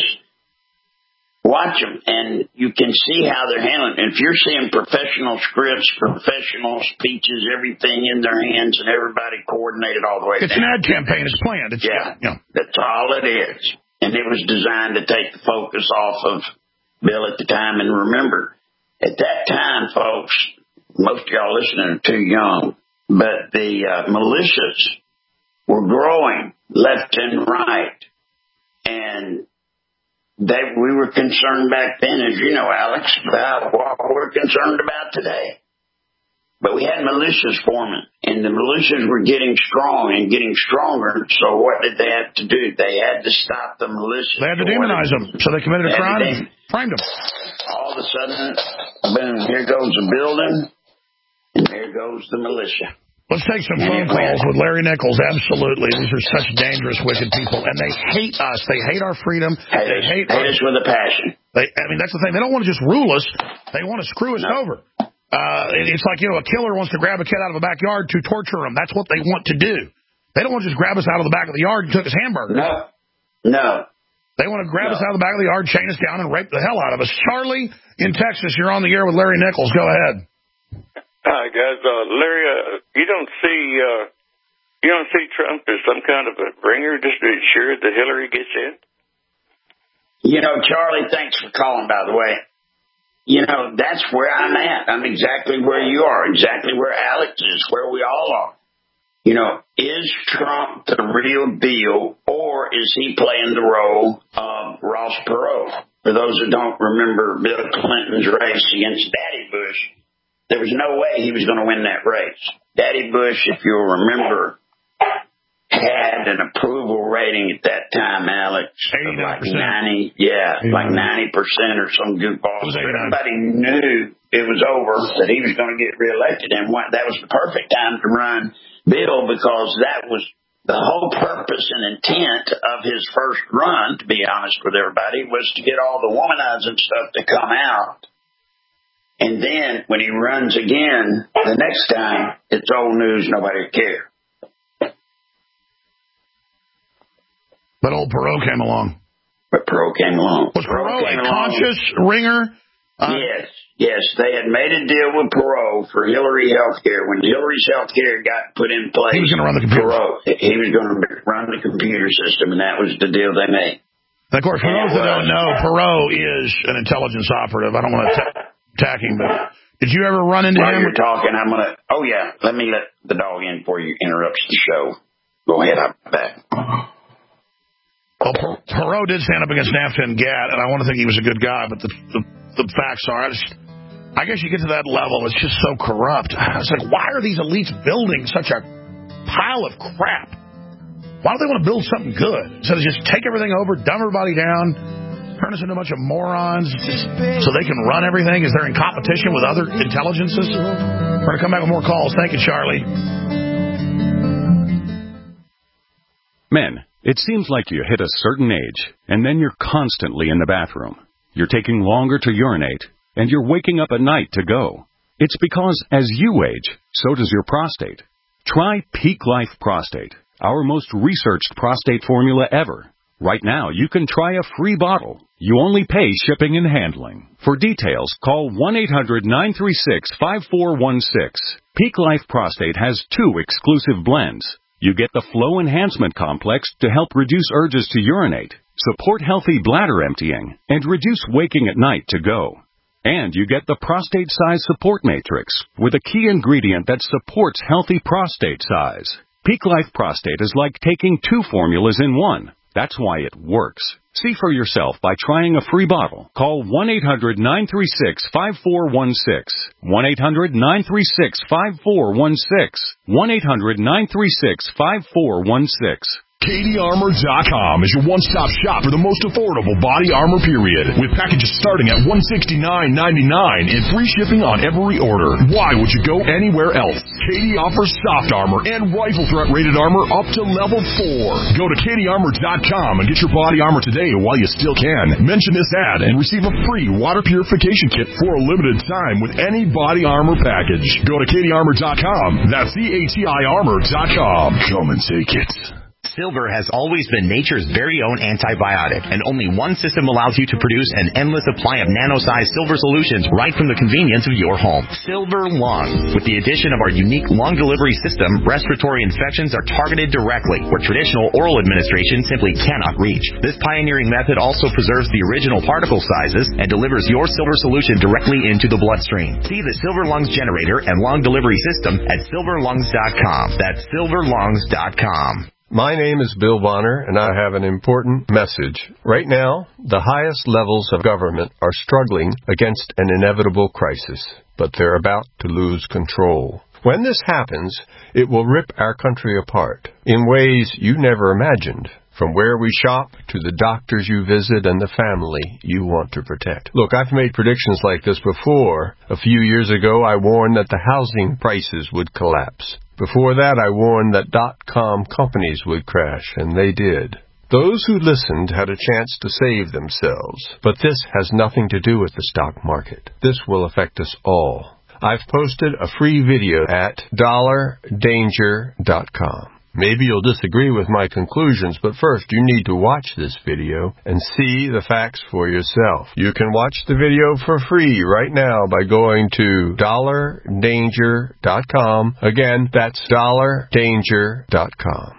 Watch them, and you can see how they're handling it. If you're seeing professional scripts, professional speeches, everything in their hands, and everybody coordinated all the way It's down. an ad campaign. It's planned. That's all it is. And it was designed to take the focus off of Bill at the time. And remember, at that time, folks, most of y'all listening are too young, but the militias were growing left and right. And we were concerned back then, as you know, Alex, about what we're concerned about today. But we had militias forming, and the militias were getting strong and getting stronger. So what did they have to do? They had to stop the militias. They had to demonize them, so they committed a crime and framed them. All of a sudden, boom, here goes the building, and there goes the militia. Let's take some phone calls with Larry Nichols. Absolutely. These are such dangerous, wicked people. And they hate us. They hate our freedom. They hate us with a passion. That's the thing. They don't want to just rule us. They want to screw us over. It's like, a killer wants to grab a kid out of a backyard to torture him. That's what they want to do. They don't want to just grab us out of the back of the yard and cook his hamburger. No. They want to grab us out of the back of the yard, chain us down, and rape the hell out of us. Charlie in Texas, you're on the air with Larry Nichols. Go ahead. Hi, guys. Larry, you don't see Trump as some kind of a bringer just to ensure that Hillary gets in? Charlie, thanks for calling, by the way. That's where I'm at. I'm exactly where you are, exactly where Alex is, where we all are. Is Trump the real deal, or is he playing the role of Ross Perot? for those who don't remember Bill Clinton's race against Daddy Bush, there was no way he was going to win that race. Daddy Bush, if you'll remember, had an approval rating at that time, Alex, of like 90, like 90% or some goofball. So everybody knew it was over, that he was going to get reelected, and that was the perfect time to run Bill, because that was the whole purpose and intent of his first run, to be honest with everybody, was to get all the womanizing stuff to come out. And then when he runs again the next time, it's old news, nobody cares. But old Perot came along. Was Perot a conscious ringer? Yes. They had made a deal with Perot for Hillary Healthcare. When Hillary's Healthcare got put in place, he was going to run the computer. He was going to run the computer system, and that was the deal they made. And of course, for those that don't know, Perot is an intelligence operative. I don't want to attack him, but did you ever run into him? While you're talking, I'm going to... Oh, yeah. Let me let the dog in before you interrupt the show. Go ahead. I'm back. Well, Perot did stand up against NAFTA and GATT, and I want to think he was a good guy, but the facts are, I guess you get to that level, it's just so corrupt. It's like, why are these elites building such a pile of crap? Why don't they want to build something good? Instead of just take everything over, dumb everybody down, turn us into a bunch of morons just so they can run everything? Is there in competition with other intelligences? We're going to come back with more calls. Thank you, Charlie. Men, it seems like you hit a certain age, and then you're constantly in the bathroom. You're taking longer to urinate, and you're waking up at night to go. It's because as you age, so does your prostate. Try Peak Life Prostate, our most researched prostate formula ever. Right now, you can try a free bottle. You only pay shipping and handling. For details, call 1-800-936-5416. Peak Life Prostate has 2 exclusive blends. You get the Flow Enhancement Complex to help reduce urges to urinate, support healthy bladder emptying, and reduce waking at night to go. And you get the Prostate Size Support Matrix with a key ingredient that supports healthy prostate size. Peak Life Prostate is like taking 2 formulas in one. That's why it works. See for yourself by trying a free bottle. Call 1-800-936-5416. 1-800-936-5416. 1-800-936-5416. CatieArmor.com is your one-stop shop for the most affordable body armor, period. With packages starting at $169.99 and free shipping on every order. Why would you go anywhere else? Katie offers soft armor and rifle threat rated armor up to level 4. Go to CatieArmor.com and get your body armor today while you still can. Mention this ad and receive a free water purification kit for a limited time with any body armor package. Go to CatieArmor.com. That's CatieArmor.com. Come and take it. Silver has always been nature's very own antibiotic, and only one system allows you to produce an endless supply of nano-sized silver solutions right from the convenience of your home. Silver Lungs. With the addition of our unique lung delivery system, respiratory infections are targeted directly, where traditional oral administration simply cannot reach. This pioneering method also preserves the original particle sizes and delivers your silver solution directly into the bloodstream. See the Silver Lungs generator and lung delivery system at silverlungs.com. That's silverlungs.com. My name is Bill Bonner, and I have an important message. Right now, the highest levels of government are struggling against an inevitable crisis, but they're about to lose control. When this happens, it will rip our country apart in ways you never imagined. From where we shop to the doctors you visit and the family you want to protect. Look, I've made predictions like this before. A few years ago, I warned that the housing prices would collapse. Before that, I warned that .com companies would crash, and they did. Those who listened had a chance to save themselves. But this has nothing to do with the stock market. This will affect us all. I've posted a free video at $danger.com. Maybe you'll disagree with my conclusions, but first you need to watch this video and see the facts for yourself. You can watch the video for free right now by going to $danger.com. Again, that's $danger.com.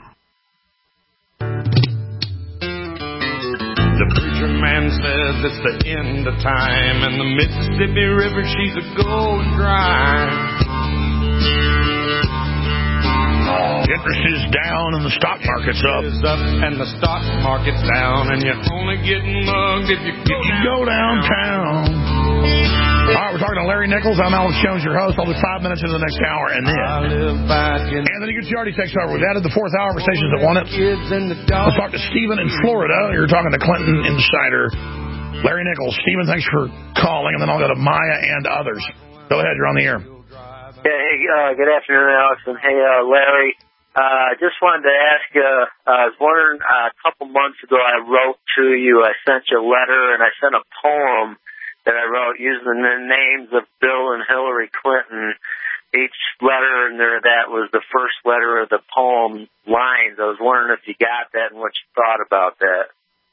The preacher man says it's the end of time, and the Mississippi River, she's a going dry. Interest is down and the stock market's up. And the stock market's down, and you're only getting mugged if you go downtown. All right, we're talking to Larry Nichols. I'm Alex Jones, your host. I'll be 5 minutes into the next hour, and then Anthony Gucciardi takes over. We've added the fourth hour for stations that want it. Let's talk to Stephen in Florida. You're talking to Clinton insider Larry Nichols. Stephen, thanks for calling, and then I'll go to Maya and others. Go ahead, you're on the air. Hey, good afternoon, Alex, and hey, Larry. Just wanted to ask you, I was wondering, a couple months ago I wrote to you, I sent you a letter, and I sent a poem that I wrote using the names of Bill and Hillary Clinton. Each letter in there, that was the first letter of the poem lines. I was wondering if you got that and what you thought about that.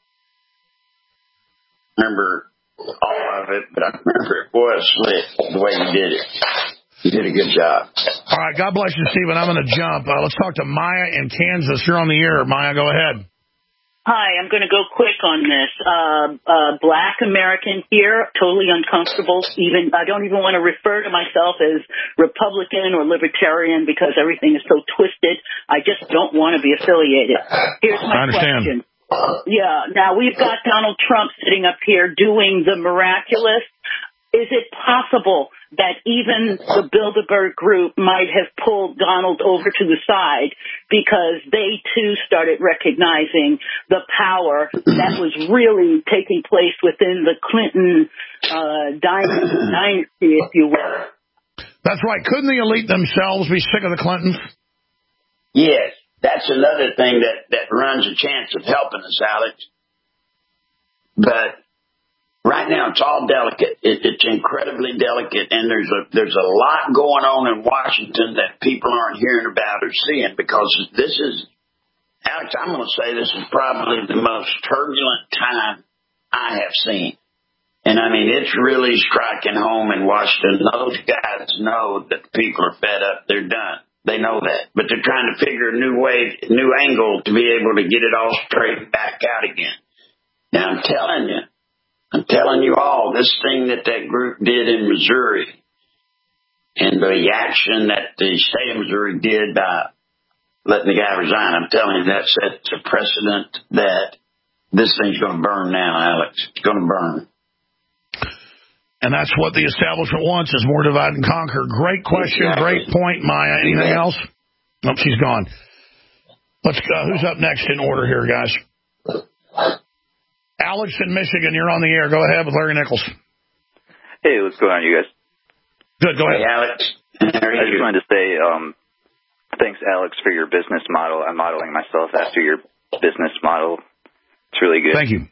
Remember all of it, but I remember it was slick the way you did it. You did a good job. All right, God bless you, Stephen. I'm going to jump. Let's talk to Maya in Kansas. You're on the air. Maya, go ahead. Hi, I'm going to go quick on this. Black American here, totally uncomfortable. I don't even want to refer to myself as Republican or Libertarian because everything is so twisted. I just don't want to be affiliated. Here's my question. Yeah, now we've got Donald Trump sitting up here doing the miraculous. Is it possible that even the Bilderberg group might have pulled Donald over to the side because they, too, started recognizing the power that was really taking place within the Clinton dynasty, if you will? That's right. Couldn't the elite themselves be sick of the Clintons? Yes. That's another thing that runs a chance of helping us, Alex. But right now, it's all delicate. It's incredibly delicate, and there's a lot going on in Washington that people aren't hearing about or seeing because this is, Alex, I'm going to say this is probably the most turbulent time I have seen. And, I mean, it's really striking home in Washington. Those guys know that the people are fed up. They're done. They know that. But they're trying to figure a new way, new angle to be able to get it all straightened back out again. Now, I'm telling you all, this thing that group did in Missouri and the action that the state of Missouri did by letting the guy resign, I'm telling you that sets a precedent that this thing's going to burn now, Alex. It's going to burn. And that's what the establishment wants is more divide and conquer. Great question, Great point, Maya. Anything else? Nope, she's gone. Let's go. Who's up next in order here, guys? Alex in Michigan, you're on the air. Go ahead with Larry Nichols. Hey, what's going on, you guys? Good, go ahead. Hey, Alex. I just wanted to say thanks, Alex, for your business model. I'm modeling myself after your business model. It's really good. Thank you.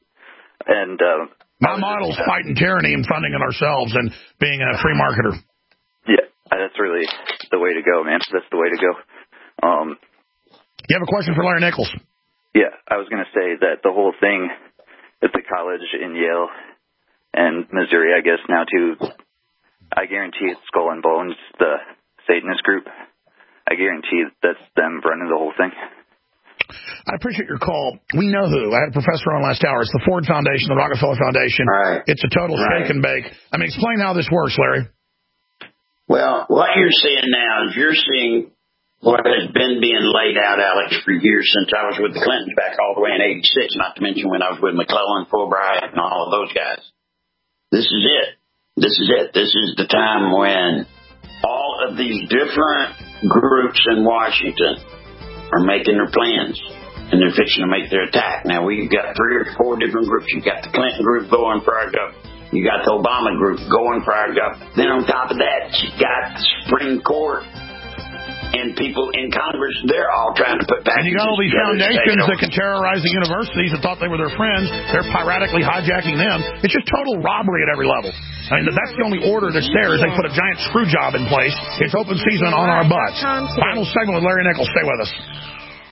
My model's fighting tyranny and funding it ourselves and being a free marketer. Yeah, that's really the way to go, man. That's the way to go. You have a question for Larry Nichols? Yeah, I was going to say that the whole thing at the college in Yale and Missouri, I guess now too, I guarantee it's Skull and Bones, the Satanist group. I guarantee that's them running the whole thing. I appreciate your call. We know who. I had a professor on last hour. It's the Ford Foundation, the Rockefeller Foundation. Right. It's a total shake and bake. I mean, explain how this works, Larry. Well, what you're seeing now is you're seeing what has been being laid out, Alex, for years since I was with the Clintons back all the way in '86, not to mention when I was with McClellan, Fulbright, and all of those guys. This is it. This is it. This is the time when all of these different groups in Washington are making their plans, and they're fixing to make their attack. Now, we've got 3 or 4 different groups. You've got the Clinton group going for our government. You got the Obama group going for our government. Then on top of that, you got the Supreme Court and people in Congress. They're all trying to put back. And you got all these foundations that can terrorize the universities that thought they were their friends. They're piratically hijacking them. It's just total robbery at every level. I mean, that's the only order that's there is they put a giant screw job in place. It's open season on our butts. Final segment with Larry Nichols. Stay with us.